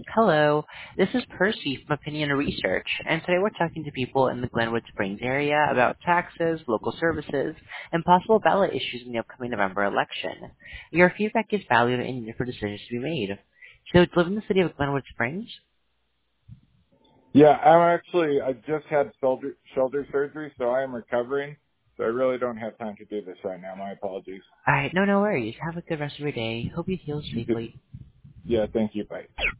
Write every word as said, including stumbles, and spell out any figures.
Hello, this is Percy from Opinion Research, and today we're talking to people in the Glenwood Springs area about taxes, local services, and possible ballot issues in the upcoming November election. Your feedback is valued and needed for decisions to be made. So, do you live in the city of Glenwood Springs? Yeah, I'm actually, I just had shoulder, shoulder surgery, so I am recovering. So I really don't have time to do this right now. My apologies. Alright, no, no worries. Have a good rest of your day. Hope you heal You too. safely. Yeah, thank you. Bye.